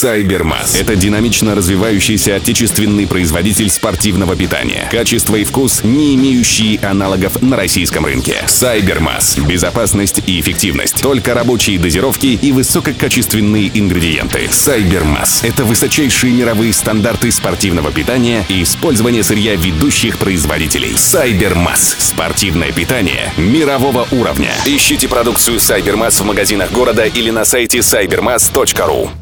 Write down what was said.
Сайбермас. Это динамично развивающийся отечественный производитель спортивного питания. Качество и вкус, не имеющие аналогов на российском рынке. Сайбермас. Безопасность и эффективность. Только рабочие дозировки и высококачественные ингредиенты. Сайбермас. Это высочайшие мировые стандарты спортивного питания и использование сырья ведущих производителей. Сайбермас. Спортивное питание мирового уровня. Ищите продукцию Сайбермас в магазинах города или на сайте cybermas.ru.